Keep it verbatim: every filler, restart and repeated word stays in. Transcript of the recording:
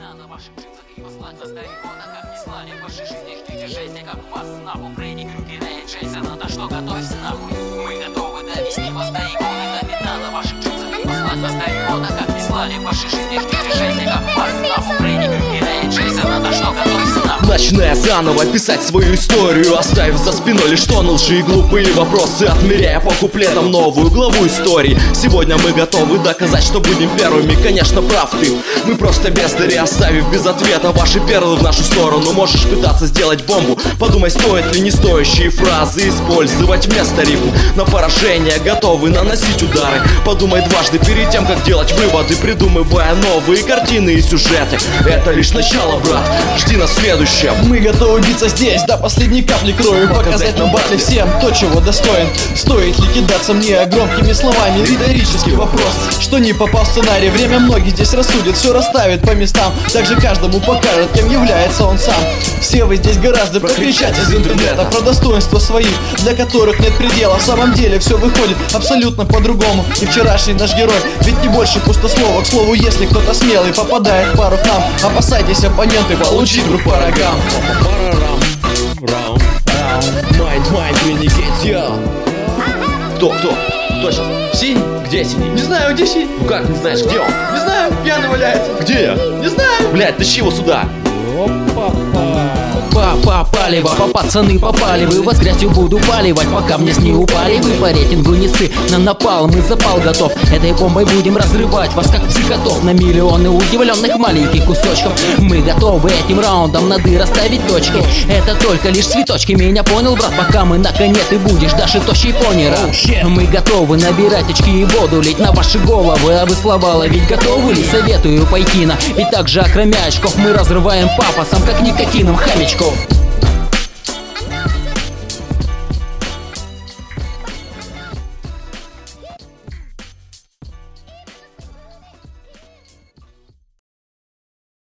пятна на ваших джинсах и послать на старикона, как не слали в вашей жизни, ждите жести, как у вас нахуй. Фредди Крюгера и Джейсона, да что готовься нахуй. Мы готовы довести вас до иконы, до пятна на ваших джинсах и послать на старикона, как не слали в вашей жизни, ждите жести, как у вас нахуй. Фредди Крюгера и Джейсона, да что готовься нахуй. Начиная заново писать свою историю, оставив за спиной лишь тонны лжи и глупые вопросы, отмеряя по куплетам новую главу истории. Сегодня мы готовы доказать, что будем первыми. Конечно, прав ты, мы просто бездари, оставив без ответа ваши перлы в нашу сторону. Можешь пытаться сделать бомбу, подумай, стоит ли не стоящие фразы использовать вместо рифм. На поражение готовы наносить удары. Подумай дважды перед тем, как делать выводы, придумывая новые картины и сюжеты. Это лишь начало, брат, жди нас следующее. Мы готовы биться здесь до последней капли крови, показать на батле всем то, чего достоин. Стоит ли кидаться мне громкими словами? Риторический вопрос, что не попал в сценарий. Время многих здесь рассудит, все расставит по местам. Также каждому покажет, кем является он сам. Все вы здесь гораздо прокричать из интернета про достоинства своих, для которых нет предела. В самом деле все выходит абсолютно по-другому. И вчерашний наш герой, ведь не больше пустослова. К слову, если кто-то смелый попадает в пару к нам, опасайтесь, оппоненты, получить вдруг по рогам. Mind, mind, we не get you. Кто, кто? Точно. Синий? Где синий? Не знаю, где синий? Ну как не знаешь, где он? Не знаю, пьяный валяется. Где я? Не знаю. Блядь, тащи его сюда. Папа, палево, по пацаны попали вы. Вас грязью буду поливать, пока мне с не упали вы. По рейтингу не ссы, на напал, мы запал готов. Этой бомбой будем разрывать вас, как психотов. На миллионы удивленных маленьких кусочков. Мы готовы этим раундом на дыр расставить точки. Это только лишь цветочки, меня понял, брат? Пока мы на коне, ты будешь даже тощий понера. Мы готовы набирать очки и воду лить на ваши головы. А вы слова ловить готовы ли? Советую пойти на. Ведь также, окромя очков, мы разрываем пафосом, как никотином хомячков.